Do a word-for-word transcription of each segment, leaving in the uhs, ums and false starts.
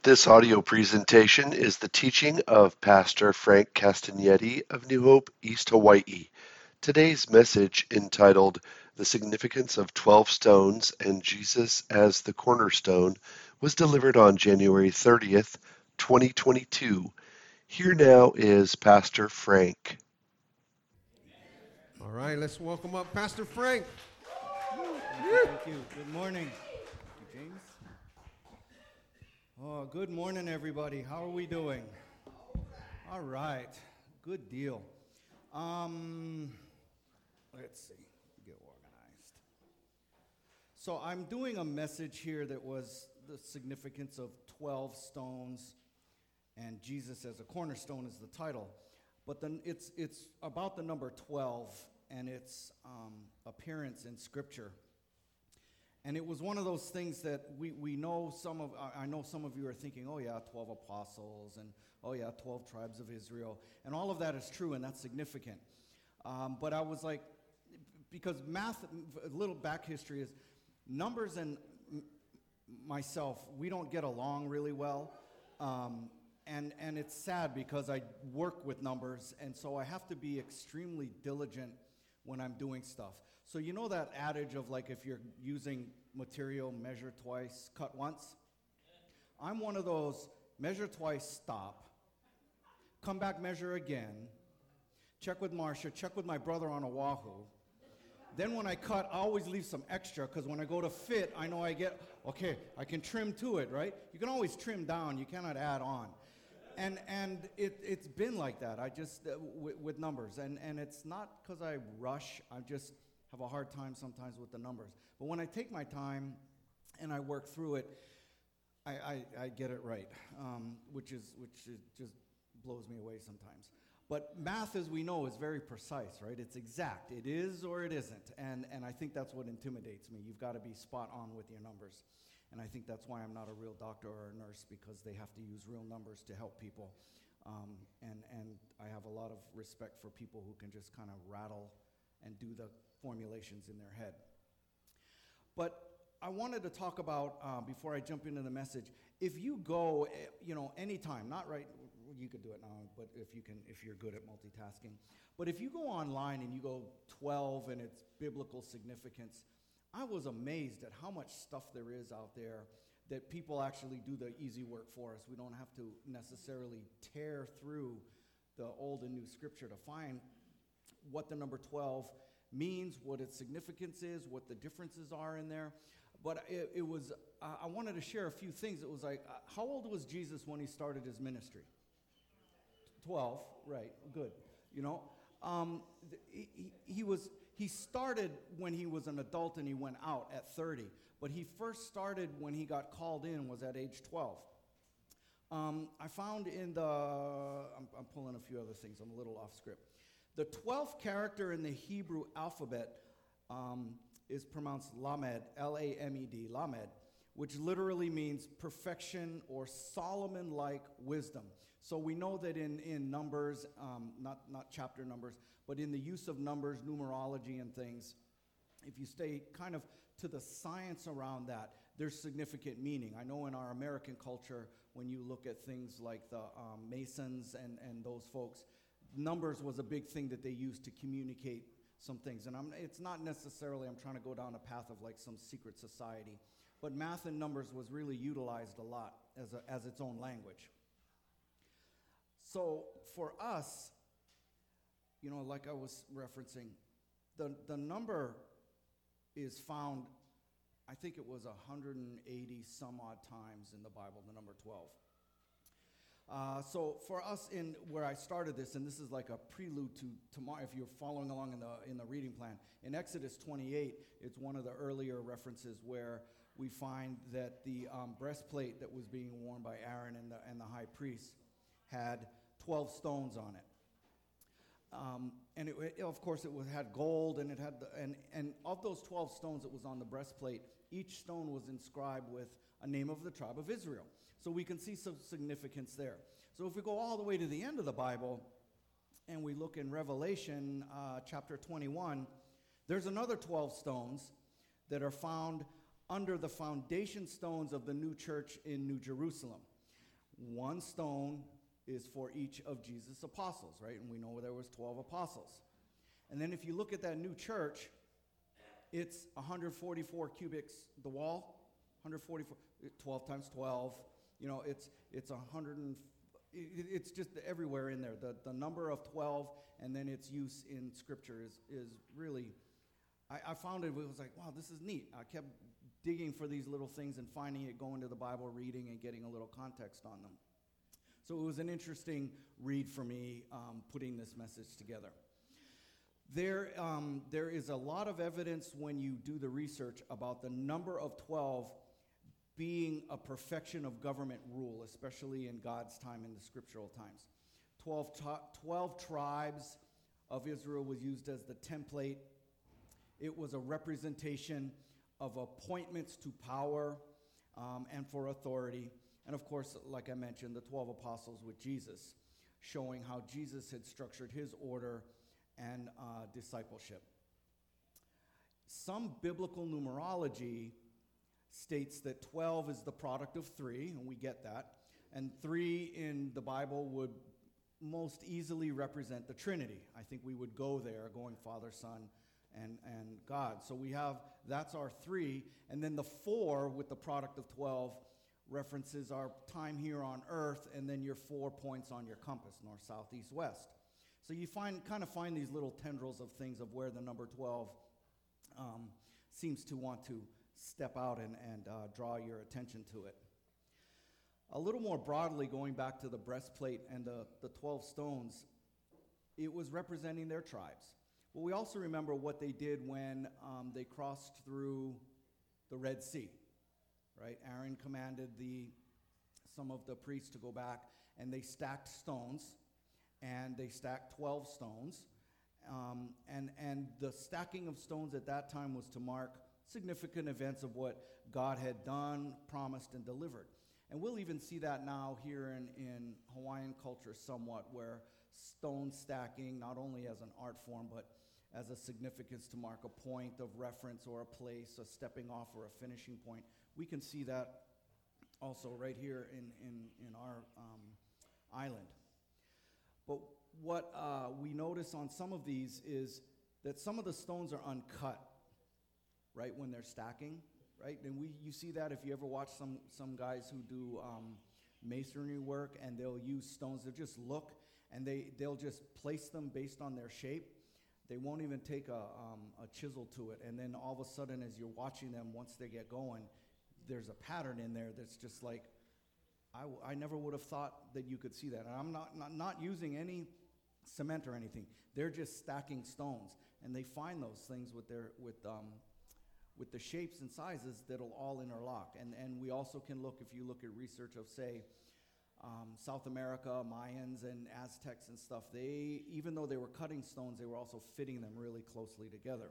This audio presentation is the teaching of Pastor Frank Castagnetti of New Hope, East Hawaii. Today's message, entitled The Significance of Twelve Stones and Jesus as the Cornerstone, was delivered on January thirtieth, twenty twenty-two. Here now is Pastor Frank. All right, let's welcome up Pastor Frank. Thank you, thank you. Good morning. Thank you, James. Oh, good morning, everybody. How are we doing? All right. Good deal. Um, let's see. Get organized. So I'm doing a message here that was the significance of twelve stones, and Jesus as a cornerstone is the title. But then it's it's about the number twelve and its um, appearance in Scripture. And it was one of those things that we, we know some of, I know some of you are thinking, oh yeah, twelve apostles, and oh yeah, twelve tribes of Israel. And all of that is true, and that's significant. Um, but I was like, because math, a little back history is, numbers and m- myself, we don't get along really well. Um, and, and it's sad because I work with numbers, and so I have to be extremely diligent when I'm doing stuff. So you know that adage of like if you're using material, measure twice, cut once? I'm one of those, measure twice, stop, come back, measure again, check with Marcia, check with my brother on Oahu. Then when I cut, I always leave some extra because when I go to fit, I know I get, okay, I can trim to it, right? You can always trim down, you cannot add on. And and it, it's been like that, I just, uh, w- with numbers. And, and it's not because I rush, I just have a hard time sometimes with the numbers. But when I take my time and I work through it, I, I, I get it right, um, which is which is just blows me away sometimes. But math, as we know, is very precise, right? It's exact. It is or it isn't. And, and I think that's what intimidates me. You've got to be spot on with your numbers. And I think that's why I'm not a real doctor or a nurse, because they have to use real numbers to help people. Um, and, and I have a lot of respect for people who can just kind of rattle and do the formulations in their head. But I wanted to talk about, uh, before I jump into the message, if you go, uh, you know, anytime, not right, you could do it now, but if you can, if you're good at multitasking. But if you go online and you go twelve and its biblical significance, I was amazed at how much stuff there is out there that people actually do the easy work for us. We don't have to necessarily tear through the Old and New Scripture to find what the number twelve means, what its significance is, what the differences are in there. But it, it was, uh, I wanted to share a few things. It was like, uh, how old was Jesus when he started his ministry? twelve, right, good. You know, um, he, he, he was, he started when he was an adult and he went out at thirty. But he first started when he got called in was at age twelve. Um, I found in the, I'm, I'm pulling a few other things, I'm a little off script. The twelfth character in the Hebrew alphabet um, is pronounced Lamed, L A M E D, Lamed, which literally means perfection or Solomon-like wisdom. So we know that in, in numbers, um, not, not chapter numbers, but in the use of numbers, numerology and things, if you stay kind of to the science around that, there's significant meaning. I know in our American culture, when you look at things like the um, Masons and, and those folks, numbers was a big thing that they used to communicate some things. And I'm, it's not necessarily I'm trying to go down a path of like some secret society, but math and numbers was really utilized a lot as, a, as its own language. So for us, you know, like I was referencing, the, the number is found, I think it was one hundred eighty some odd times in the Bible, the number twelve. Uh, so for us, in where I started this, and this is like a prelude to tomorrow, if you're following along in the in the reading plan, in Exodus twenty-eight, it's one of the earlier references where we find that the um, breastplate that was being worn by Aaron and the and the high priest had twelve stones on it. Um, and it, it, of course, it was, had gold, and it had the, and and of those twelve stones that was on the breastplate, each stone was inscribed with a name of the tribe of Israel. So we can see some significance there. So if we go all the way to the end of the Bible, and we look in Revelation uh, chapter twenty-one, there's another twelve stones that are found under the foundation stones of the new church in New Jerusalem. one stone is for each of Jesus' apostles, right? And we know there was twelve apostles. And then if you look at that new church, it's one hundred forty-four cubits, the wall, one hundred forty-four, twelve times twelve, you know, it's it's one hundred, and it's just everywhere in there. The the number of twelve and then its use in Scripture is, is really, I, I found it, it was like, wow, this is neat. I kept digging for these little things and finding it, going to the Bible, reading, and getting a little context on them. So it was an interesting read for me, um, putting this message together. There, um, there is a lot of evidence when you do the research about the number of twelve being a perfection of government rule, especially in God's time, in the scriptural times. twelve, to- twelve tribes of Israel was used as the template. It was a representation of appointments to power um, and for authority. And of course, like I mentioned, the twelve apostles with Jesus, showing how Jesus had structured his order and uh, discipleship. Some biblical numerology states that twelve is the product of three, and we get that. And three in the Bible would most easily represent the Trinity. I think we would go there, going Father, Son, and, and God. So we have, that's our three. And then the four with the product of twelve references our time here on earth, and then your four points on your compass, north, south, east, west. So you find kind of find these little tendrils of things of where the number twelve um, seems to want to step out and, and uh, draw your attention to it. A little more broadly, going back to the breastplate and the, the twelve stones, it was representing their tribes. But we also remember what they did when um, they crossed through the Red Sea, right? Aaron commanded the some of the priests to go back, and they stacked stones, and they stacked twelve stones. Um, and, and the stacking of stones at that time was to mark significant events of what God had done, promised, and delivered. And we'll even see that now here in, in Hawaiian culture somewhat, where stone stacking, not only as an art form, but as a significance to mark a point of reference or a place, a stepping off or a finishing point. We can see that also right here in, in, in our um, island. But what uh, we notice on some of these is that some of the stones are uncut, right, when they're stacking, right? And we you see that if you ever watch some, some guys who do um, masonry work, and they'll use stones, they'll just look, and they, they'll just place them based on their shape. They won't even take a, um, a chisel to it, and then all of a sudden, as you're watching them, once they get going, there's a pattern in there that's just like, I, w- I never would have thought that you could see that. And I'm not, not, not using any cement or anything. They're just stacking stones, and they find those things with their with um, with the shapes and sizes that'll all interlock. And and we also can look, if you look at research of, say, um, South America, Mayans and Aztecs and stuff, they, even though they were cutting stones, they were also fitting them really closely together.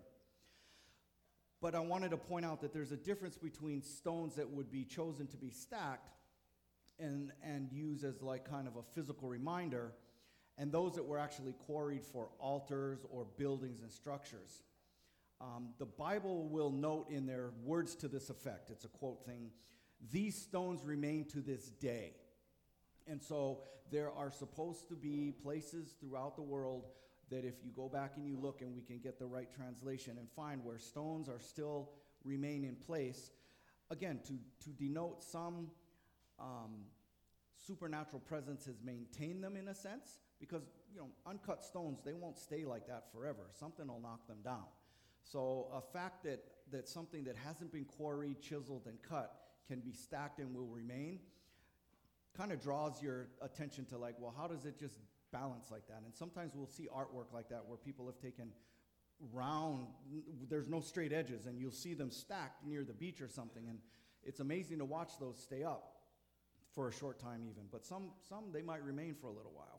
But I wanted to point out that there's a difference between stones that would be chosen to be stacked and and used as like kind of a physical reminder, and those that were actually quarried for altars or buildings and structures. Um, the Bible will note in their words to this effect, it's a quote thing, "These stones remain to this day." And so there are supposed to be places throughout the world that if you go back and you look, and we can get the right translation and find where stones are still remain in place, again, to, to denote some um, supernatural presence has maintained them in a sense, because, you know, uncut stones, they won't stay like that forever. Something will knock them down. So a fact that, that something that hasn't been quarried, chiseled, and cut can be stacked and will remain kind of draws your attention to, like, well, how does it just balance like that? And sometimes we'll see artwork like that where people have taken round, there's no straight edges, and you'll see them stacked near the beach or something, and it's amazing to watch those stay up for a short time even. But some, some they might remain for a little while,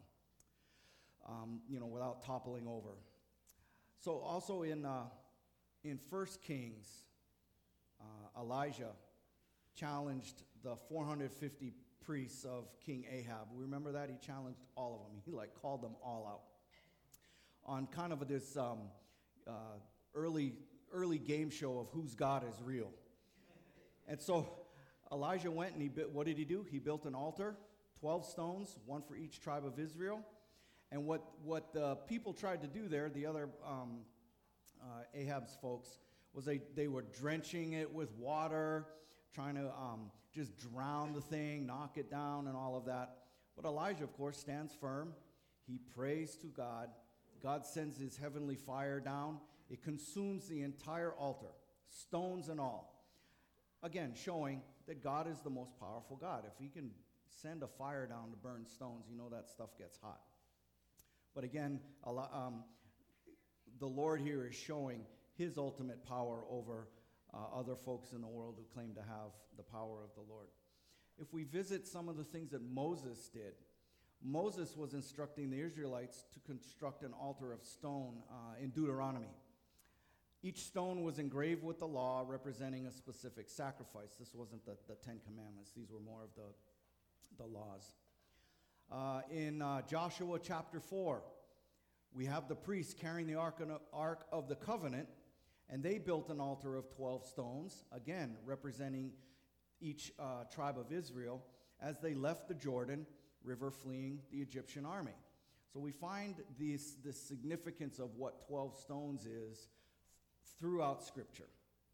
um, you know, without toppling over. So also in uh, in First Kings, uh, Elijah challenged the four hundred fifty priests of King Ahab. We remember that? He challenged all of them. He like called them all out on kind of this um, uh, early early game show of whose God is real. And so Elijah went and he built, what did he do? He built an altar twelve stones, one for each tribe of Israel. And what, what the people tried to do there, the other um, uh, Ahab's folks, was they, they were drenching it with water, trying to um, just drown the thing, knock it down, and all of that. But Elijah, of course, stands firm. He prays to God. God sends his heavenly fire down. It consumes the entire altar, stones and all. Again, showing that God is the most powerful God. If he can send a fire down to burn stones, you know that stuff gets hot. But again, a lot, um, the Lord here is showing his ultimate power over uh, other folks in the world who claim to have the power of the Lord. If we visit some of the things that Moses did, Moses was instructing the Israelites to construct an altar of stone uh, in Deuteronomy. Each stone was engraved with the law representing a specific sacrifice. This wasn't the, the Ten Commandments. These were more of the, the laws. Uh, in uh, Joshua chapter four, we have the priests carrying the Ark of, Ark of the Covenant, and they built an altar of twelve stones, again representing each uh, tribe of Israel, as they left the Jordan River fleeing the Egyptian army. So we find this, this significance of what twelve stones is throughout Scripture.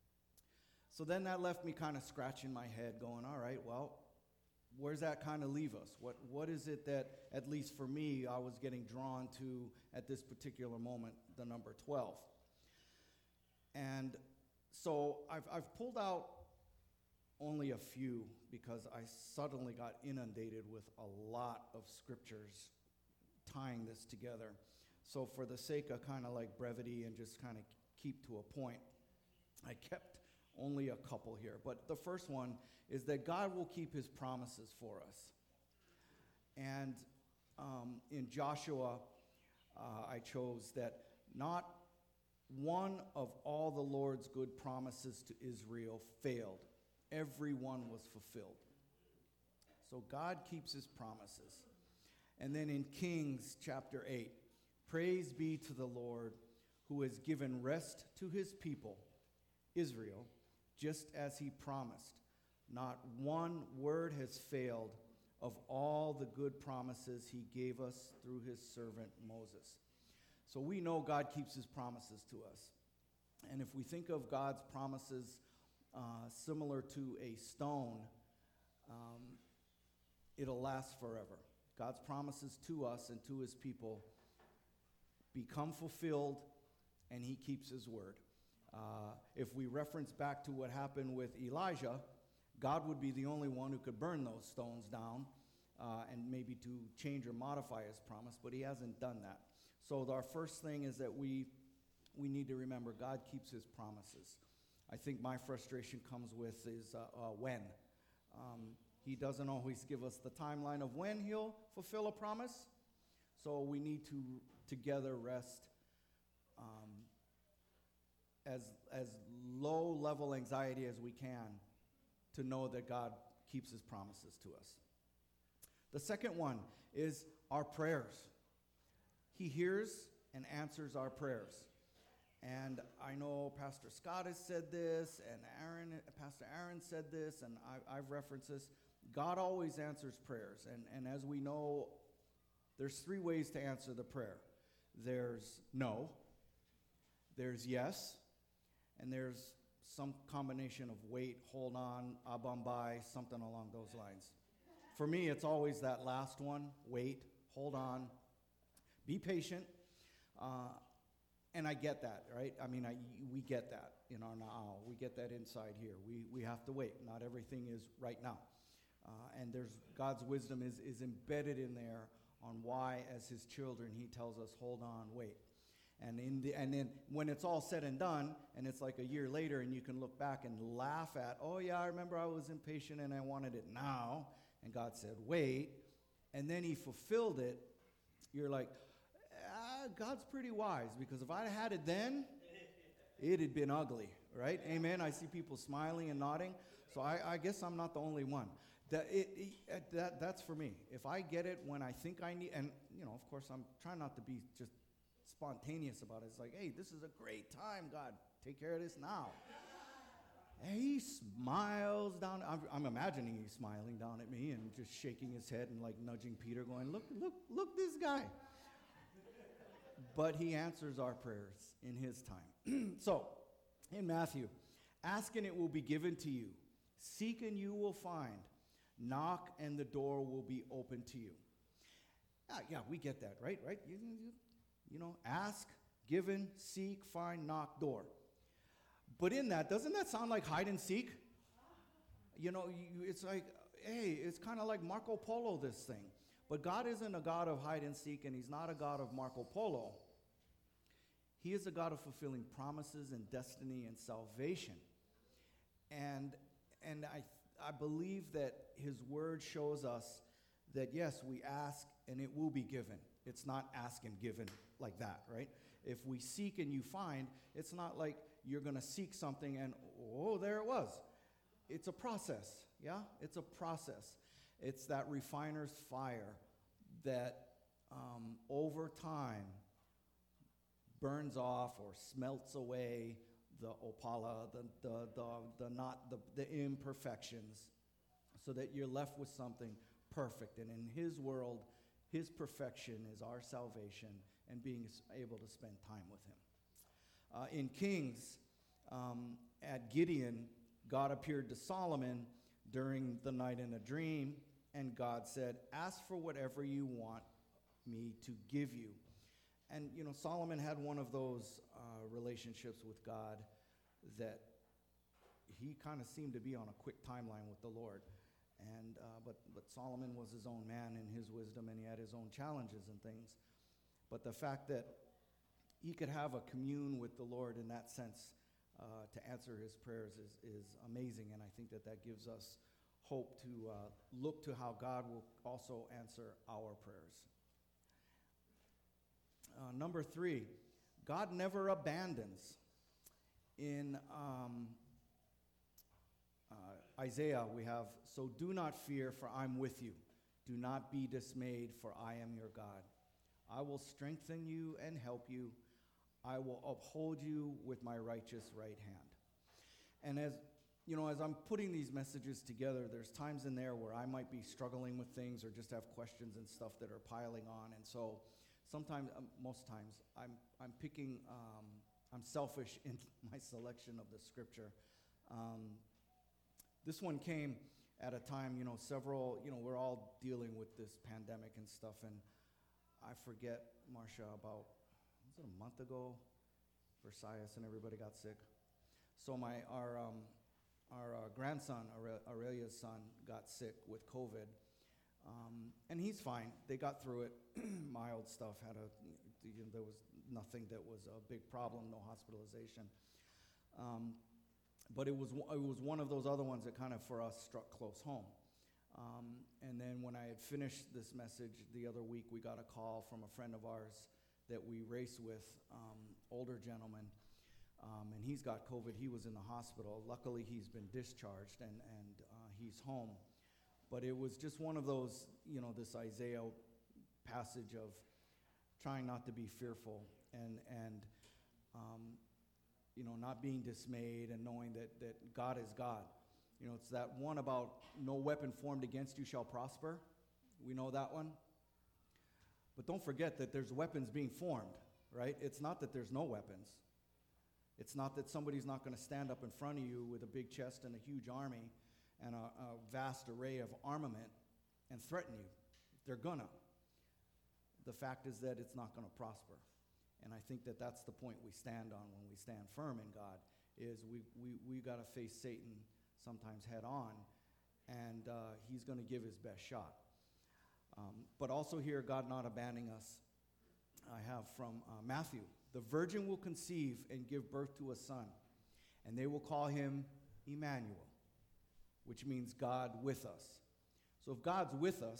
So then that left me kind of scratching my head going, all right, well, where's that kind of leave us? What What is it that, at least for me, I was getting drawn to at this particular moment, the number twelve? And so I've, I've pulled out only a few because I suddenly got inundated with a lot of scriptures tying this together. So for the sake of kind of like brevity and just kind of keep to a point, I kept only a couple here. But the first one is that God will keep his promises for us. And um, in Joshua, uh, I chose that not one of all the Lord's good promises to Israel failed. Every one was fulfilled. So God keeps his promises. And then in Kings chapter eight, praise be to the Lord who has given rest to his people, Israel, just as he promised. Not one word has failed of all the good promises he gave us through his servant Moses. So we know God keeps his promises to us. And if we think of God's promises uh, similar to a stone, um, it'll last forever. God's promises to us and to his people become fulfilled, and he keeps his word. Uh, if we reference back to what happened with Elijah, God would be the only one who could burn those stones down uh, and maybe to change or modify his promise, but he hasn't done that. So our first thing is that we we need to remember God keeps his promises. I think my frustration comes with is uh, uh, when. Um, he doesn't always give us the timeline of when he'll fulfill a promise. So we need to together rest um, as as low level anxiety as we can to know that God keeps his promises to us. The second one is our prayers. He hears and answers our prayers. And I know Pastor Scott has said this, and Aaron, Pastor Aaron said this, and I, I've referenced this. God always answers prayers. And, and as we know, there's three ways to answer the prayer. There's no, there's yes, and there's some combination of wait, hold on, abambai, something along those lines. For me, it's always that last one, wait, hold on, be patient. Uh, and I get that, right? I mean, I, we get that in our now. We get that inside here. We we have to wait. Not everything is right now. Uh, and there's God's wisdom is, is embedded in there on why, as his children, he tells us, hold on, wait. And in the and then when it's all said and done, and it's like a year later, and you can look back and laugh at, oh yeah, I remember I was impatient and I wanted it now. And God said, wait. And then he fulfilled it. You're like, ah, God's pretty wise, because if I had it then, it had been ugly, right? Amen. I see people smiling and nodding. So I, I guess I'm not the only one. That, it, it, that That's for me. If I get it when I think I need, and, you know, of course, I'm trying not to be just spontaneous about it. It's like, hey, this is a great time, God. Take care of this now. And he smiles down. I'm, I'm imagining he's smiling down at me and just shaking his head and like nudging Peter, going, look, look, look, this guy. But he answers our prayers in his time. So, in Matthew, ask and it will be given to you. Seek and you will find. Knock and the door will be open to you. Ah, yeah, we get that, right? Right? You, you, you know, ask, given, seek, find, knock, door. But in that, doesn't that sound like hide and seek? You know, you, it's like, hey, it's kind of like Marco Polo, this thing. But God isn't a God of hide and seek, and he's not a God of Marco Polo. He is a God of fulfilling promises and destiny and salvation. And and I I believe that his word shows us that, yes, we ask and it will be given. It's not ask and given like that, right? If we seek and you find, it's not like you're going to seek something and, oh, there it was. It's a process, yeah? It's a process. It's that refiner's fire that um, over time burns off or smelts away the opala, the the the, the not the, the imperfections, so that you're left with something perfect. And in his world, his perfection is our salvation and being able to spend time with him. Uh, in Kings, um, at Gideon, God appeared to Solomon during the night in a dream, and God said, ask for whatever you want me to give you. And, you know, Solomon had one of those uh, relationships with God that he kind of seemed to be on a quick timeline with the Lord. And uh, but, but Solomon was his own man in his wisdom, and he had his own challenges and things. But the fact that he could have a commune with the Lord in that sense uh, to answer his prayers is, is amazing. And I think that that gives us hope to uh, look to how God will also answer our prayers. Uh, number three, God never abandons. In um, uh, Isaiah, we have, so do not fear, for I'm with you. Do not be dismayed, for I am your God. I will strengthen you and help you. I will uphold you with my righteous right hand. And as you know, as I'm putting these messages together, there's times in there where I might be struggling with things or just have questions and stuff that are piling on. And so sometimes, um, most times, I'm I'm picking, um, I'm selfish in my selection of the scripture. Um, this one came at a time, you know, several, you know, we're all dealing with this pandemic and stuff, and I forget, Marcia, about, was it a month ago? Versailles and everybody got sick. So my, our, um, our uh, grandson, Aurelia's son, got sick with COVID. Um, and he's fine. They got through it. Mild stuff. Had a, you know, there was nothing that was a big problem. No hospitalization. Um, but it was it was one of those other ones that kind of for us struck close home. Um, and then when I had finished this message the other week, we got a call from a friend of ours that we race with, um, older gentleman, um, and he's got COVID. He was in the hospital. Luckily, he's been discharged and and uh, he's home. But it was just one of those, you know, this Isaiah passage of trying not to be fearful and, and um, you know, not being dismayed and knowing that, that God is God. You know, it's that one about no weapon formed against you shall prosper. We know that one. But don't forget that there's weapons being formed, right? It's not that there's no weapons. It's not that somebody's not going to stand up in front of you with a big chest and a huge army and a, a vast array of armament and threaten you. They're gonna. The fact is that it's not gonna prosper. And I think that that's the point we stand on when we stand firm in God, is we we we gotta face Satan sometimes head on, and uh, he's gonna give his best shot. Um, but also here, God not abandoning us. I have from uh, Matthew, the virgin will conceive and give birth to a son, and they will call him Emmanuel, which means God with us. So if God's with us,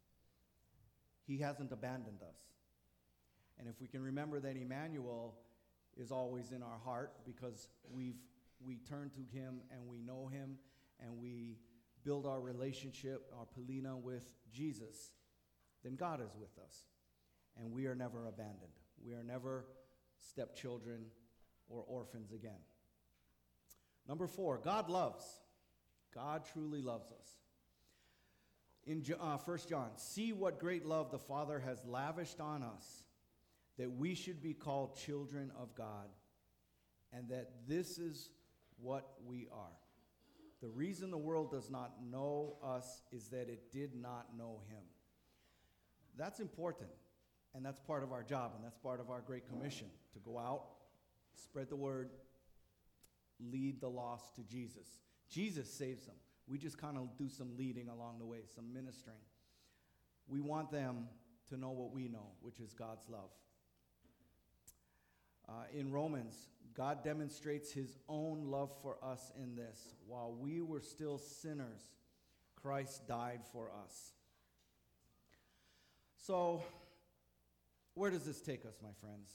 he hasn't abandoned us. And if we can remember that Emmanuel is always in our heart because we've we turn to him and we know him and we build our relationship, our Polina, with Jesus, then God is with us. And we are never abandoned. We are never stepchildren or orphans again. Number four, God loves. God truly loves us. In uh, First John, see what great love the Father has lavished on us, that we should be called children of God, and that this is what we are. The reason the world does not know us is that it did not know him. That's important, and that's part of our job, and that's part of our Great Commission, to go out, spread the word, lead the lost to Jesus. Jesus saves them. We just kind of do some leading along the way, some ministering. We want them to know what we know, which is God's love. Uh, in Romans, God demonstrates his own love for us in this. While we were still sinners, Christ died for us. So, where does this take us, my friends?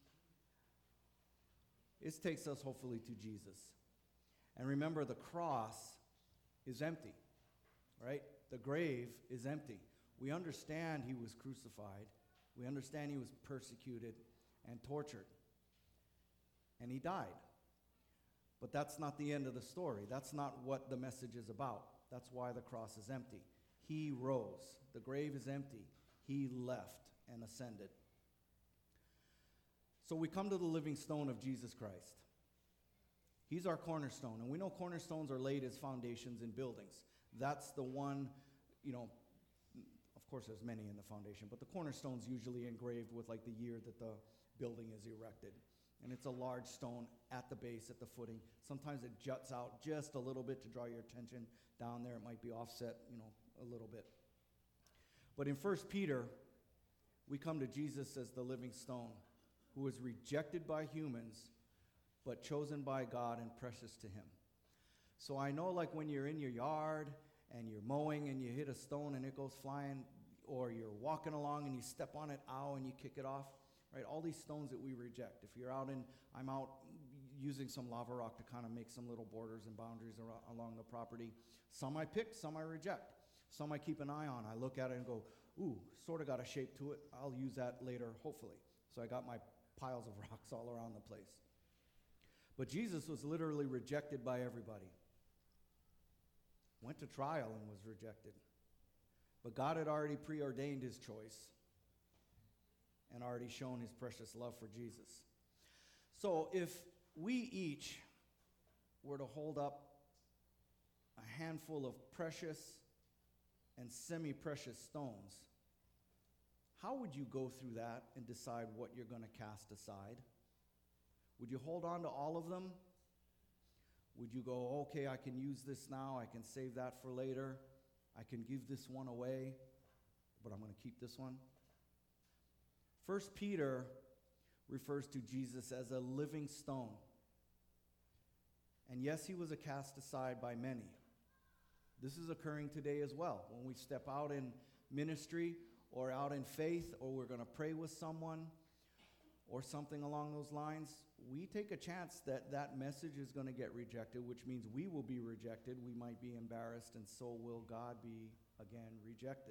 It takes us, hopefully, to Jesus. And remember, the cross is empty, right? The grave is empty. We understand he was crucified. We understand he was persecuted and tortured. And he died. But that's not the end of the story. That's not what the message is about. That's why the cross is empty. He rose. The grave is empty. He left and ascended. So we come to the living stone of Jesus Christ. He's our cornerstone. And we know cornerstones are laid as foundations in buildings. That's the one, you know, of course there's many in the foundation, but the cornerstone's usually engraved with like the year that the building is erected. And it's a large stone at the base, at the footing. Sometimes it juts out just a little bit to draw your attention down there. It might be offset, you know, a little bit. But in First Peter, we come to Jesus as the living stone, who was rejected by humans, but chosen by God and precious to him. So I know, like when you're in your yard and you're mowing and you hit a stone and it goes flying, or you're walking along and you step on it, ow, and you kick it off. Right, all these stones that we reject. If you're out in, I'm out using some lava rock to kind of make some little borders and boundaries ar- along the property. Some I pick, some I reject. Some I keep an eye on. I look at it and go, ooh, sort of got a shape to it. I'll use that later, hopefully. So I got my piles of rocks all around the place. But Jesus was literally rejected by everybody. Went to trial and was rejected. But God had already preordained his choice and already shown his precious love for Jesus. So if we each were to hold up a handful of precious and semi-precious stones, how would you go through that and decide what you're going to cast aside? Would you hold on to all of them? Would you go, okay, I can use this now, I can save that for later, I can give this one away, but I'm going to keep this one? First Peter refers to Jesus as a living stone. And yes, he was a cast aside by many. This is occurring today as well. When we step out in ministry or out in faith, or we're going to pray with someone or something along those lines, we take a chance that that message is going to get rejected, which means we will be rejected. We might be embarrassed, and so will God be, again, rejected.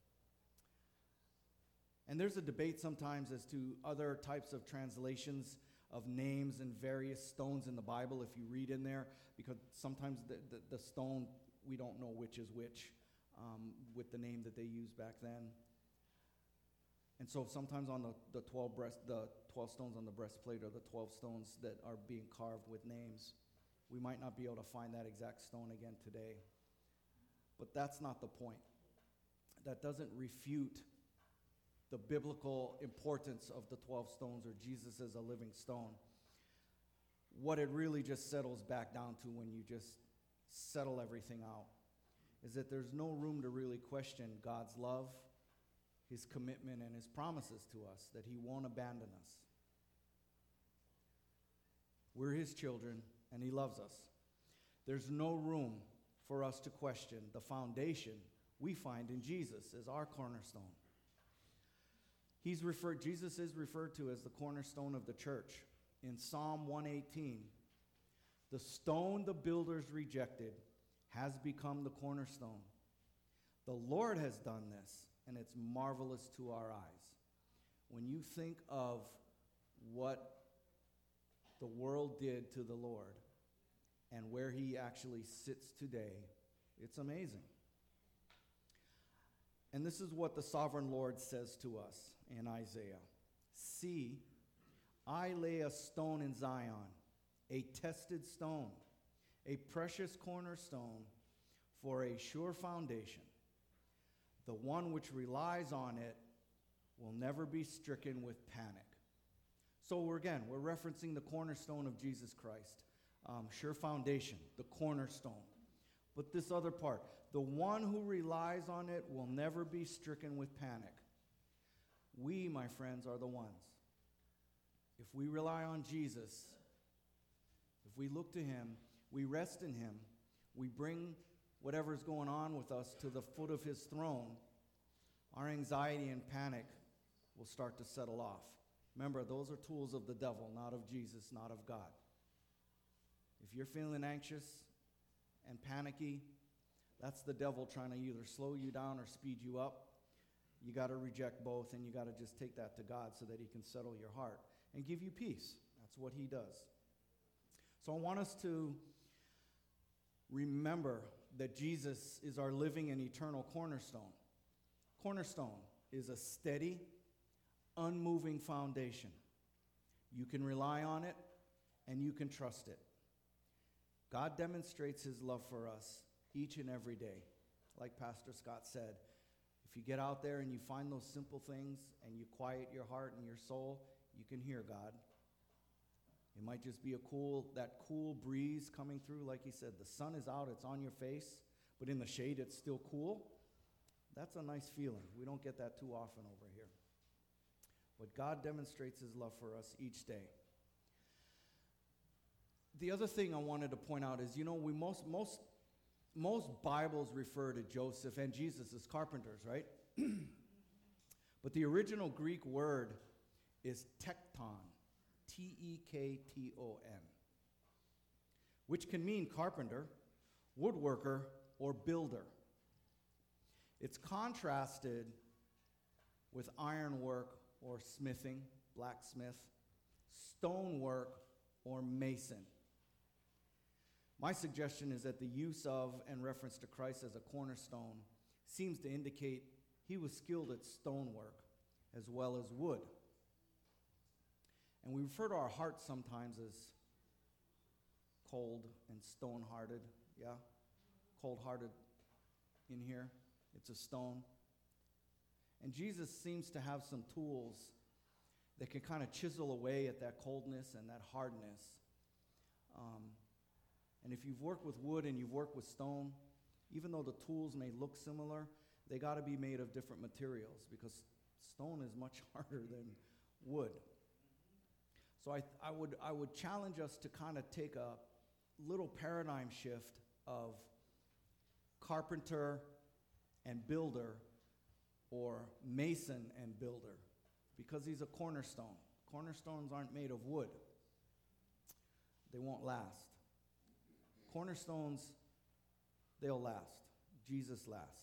And there's a debate sometimes as to other types of translations of names and various stones in the Bible, if you read in there, because sometimes the, the, the stone, we don't know which is which um, with the name that they used back then. And so sometimes on the, the twelve breast, the twelve stones on the breastplate, or the twelve stones that are being carved with names, we might not be able to find that exact stone again today. But that's not the point. That doesn't refute the biblical importance of the twelve stones or Jesus as a living stone. What it really just settles back down to when you just settle everything out is that there's no room to really question God's love, his commitment, and his promises to us, that he won't abandon us. We're his children, and he loves us. There's no room for us to question the foundation we find in Jesus as our cornerstone. He's referred, Jesus is referred to as the cornerstone of the church. In Psalm one eighteen, the stone the builders rejected has become the cornerstone. The Lord has done this, and it's marvelous to our eyes. When you think of what the world did to the Lord, and where he actually sits today. It's amazing. And this is what the sovereign Lord says to us in Isaiah. See, I lay a stone in Zion, a tested stone, a precious cornerstone for a sure foundation. The one which relies on it will never be stricken with panic. So we're, again, we're referencing the cornerstone of Jesus Christ. Um, sure foundation, the cornerstone. But this other part, the one who relies on it will never be stricken with panic. We, my friends, are the ones. If we rely on Jesus, if we look to him, we rest in him, we bring whatever's going on with us to the foot of his throne, our anxiety and panic will start to settle off. Remember, those are tools of the devil, not of Jesus, not of God. If you're feeling anxious and panicky, that's the devil trying to either slow you down or speed you up. You got to reject both, and you got to just take that to God so that he can settle your heart and give you peace. That's what he does. So I want us to remember that Jesus is our living and eternal cornerstone. Cornerstone is a steady, unmoving foundation. You can rely on it, and you can trust it. God demonstrates his love for us each and every day. Like Pastor Scott said, if you get out there and you find those simple things and you quiet your heart and your soul, you can hear God. It might just be a cool, that cool breeze coming through. Like he said, the sun is out, it's on your face, but in the shade it's still cool. That's a nice feeling. We don't get that too often over here. But God demonstrates his love for us each day. The other thing I wanted to point out is, you know, we most most most Bibles refer to Joseph and Jesus as carpenters, right? But the original Greek word is tekton, T E K T O N, which can mean carpenter, woodworker, or builder. It's contrasted with ironwork or smithing, blacksmith, stonework, or mason. My suggestion is that the use of and reference to Christ as a cornerstone seems to indicate he was skilled at stonework as well as wood. And we refer to our hearts sometimes as cold and stone-hearted. Yeah? Cold-hearted in here. It's a stone. And Jesus seems to have some tools that can kind of chisel away at that coldness and that hardness. Um, and if you've worked with wood and you've worked with stone, even though the tools may look similar, they got to be made of different materials because stone is much harder than wood. So I, I would I would challenge us to kind of take a little paradigm shift of carpenter and builder or mason and builder, because he's a cornerstone. Cornerstones aren't made of wood. They won't last. Cornerstones, they'll last. Jesus lasts.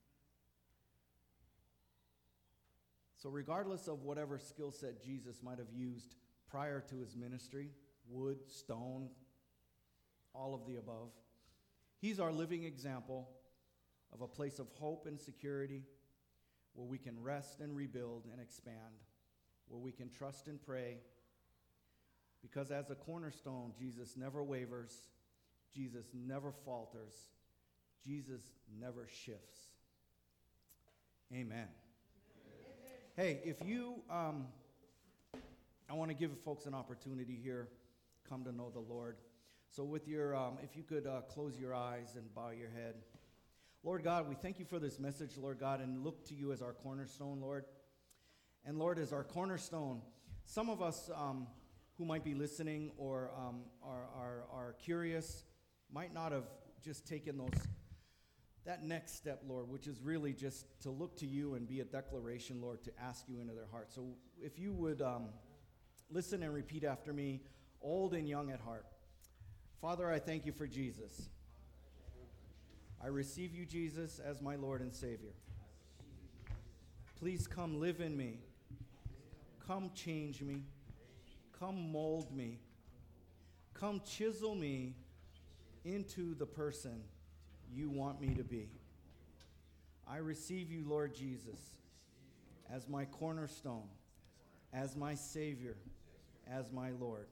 So regardless of whatever skill set Jesus might have used prior to his ministry, wood, stone, all of the above, he's our living example of a place of hope and security where we can rest and rebuild and expand, where we can trust and pray, because as a cornerstone, Jesus never wavers, Jesus never falters, Jesus never shifts. Amen. Amen. Hey, if you, um, I want to give folks an opportunity here, come to know the Lord. So with your, um, if you could uh, close your eyes and bow your head. Lord God, we thank you for this message, Lord God, and look to you as our cornerstone, Lord. And Lord, as our cornerstone, some of us um, who might be listening or um, are, are, are curious might not have just taken those that next step, Lord, which is really just to look to you and be a declaration, Lord, to ask you into their heart. So if you would um, listen and repeat after me, old and young at heart. Father, I thank you for Jesus. I receive you, Jesus, as my Lord and Savior. Please come live in me. Come change me. Come mold me. Come chisel me into the person you want me to be. I receive you, Lord Jesus, as my cornerstone, as my Savior, as my Lord.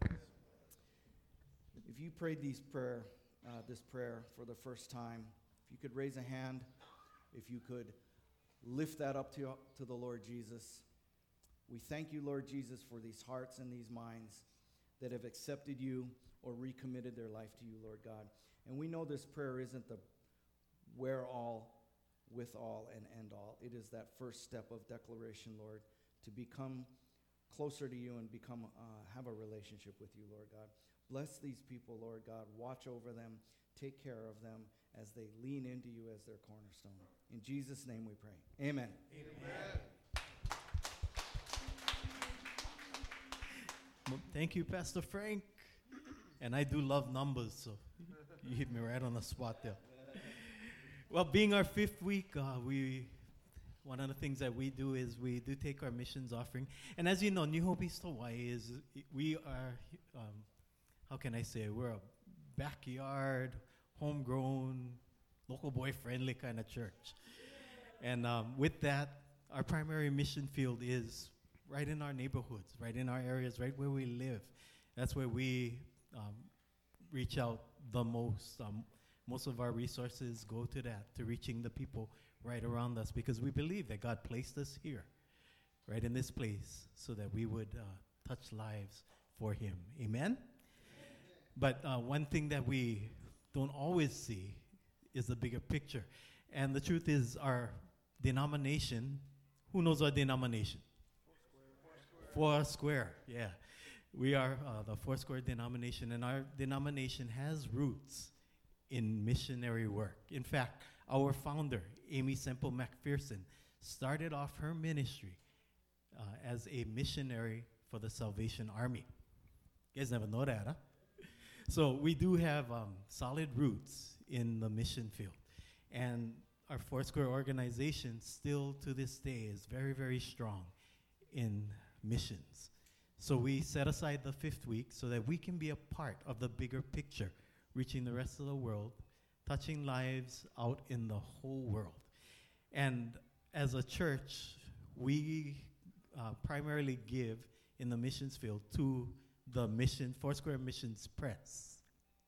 If you prayed these prayer, uh, this prayer for the first time, if you could raise a hand, if you could lift that up to, to the Lord Jesus. We thank you, Lord Jesus, for these hearts and these minds that have accepted you or recommitted their life to you, Lord God. And we know this prayer isn't the where all, with all, and end all. It is that first step of declaration, Lord, to become closer to you and become uh, have a relationship with you, Lord God. Bless these people, Lord God. Watch over them. Take care of them as they lean into you as their cornerstone. In Jesus' name we pray. Amen. Amen. Well, thank you, Pastor Frank. And I do love numbers, so you hit me right on the spot there. Well, being our fifth week, uh, we one of the things that we do is we do take our missions offering. And as you know, New Hope East Hawaii is, we are, um, how can I say, we're a backyard, homegrown, local boy friendly kind of church. And um, with that, our primary mission field is right in our neighborhoods, right in our areas, right where we live. That's where we um, reach out the most. Um, most of our resources go to that, to reaching the people right around us, because we believe that God placed us here, right in this place, so that we would uh, touch lives for Him. Amen? Amen. But uh, one thing that we don't always see is the bigger picture. And the truth is, our denomination, who knows our denomination? Four Square, yeah. We are uh, the Four Square denomination, and our denomination has roots in missionary work. In fact, our founder, Amy Semple McPherson, started off her ministry uh, as a missionary for the Salvation Army. You guys never know that, huh? So we do have um, solid roots in the mission field. And our Four Square organization still to this day is very, very strong in missions. So we set aside the fifth week so that we can be a part of the bigger picture, reaching the rest of the world, touching lives out in the whole world. And as a church, we uh, primarily give in the missions field to the mission, Foursquare Missions Press.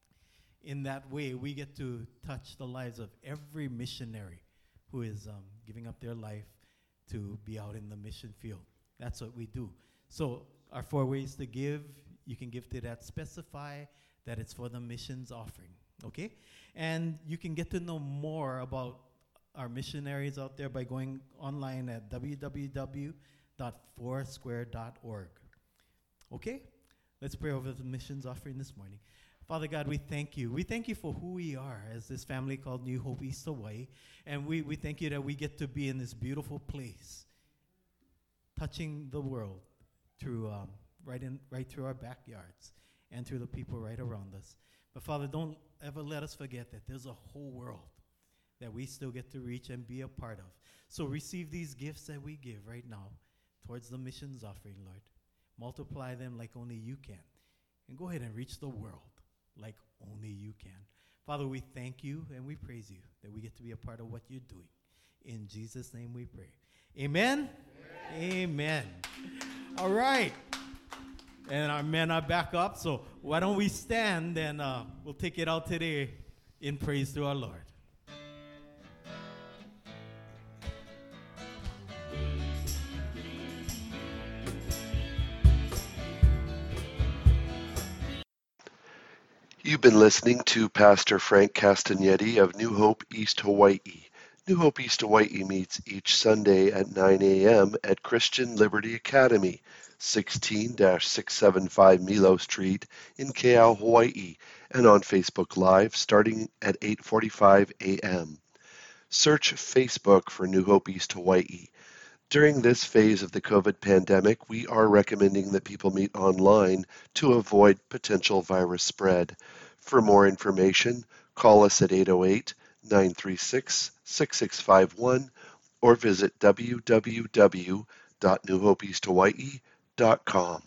In that way, we get to touch the lives of every missionary who is um, giving up their life to be out in the mission field. That's what we do. So our four ways to give, you can give to that. Specify that it's for the missions offering, okay? And you can get to know more about our missionaries out there by going online at w w w dot foursquare dot org. Okay? Let's pray over the missions offering this morning. Father God, we thank you. We thank you for who we are as this family called New Hope East Hawaii. And we, we thank you that we get to be in this beautiful place, touching the world through um, right in right through our backyards and through the people right around us. But Father, don't ever let us forget that there's a whole world that we still get to reach and be a part of. So receive these gifts that we give right now towards the missions offering, Lord. Multiply them like only you can. And go ahead and reach the world like only you can. Father, we thank you and we praise you that we get to be a part of what you're doing. In Jesus' name we pray. Amen? Amen. Amen. All right. And our men are back up, so why don't we stand and uh, we'll take it out today in praise to our Lord. You've been listening to Pastor Frank Castagnetti of New Hope East Hawaii. New Hope East Hawaii meets each Sunday at nine a.m. at Christian Liberty Academy, sixteen six seventy-five Milo Street in Keau, Hawaii, and on Facebook Live starting at eight forty-five a.m. Search Facebook for New Hope East Hawaii. During this phase of the COVID pandemic, we are recommending that people meet online to avoid potential virus spread. For more information, call us at eight oh eight, nine three six, six six five one or visit w w w dot new hope east hawaii dot com.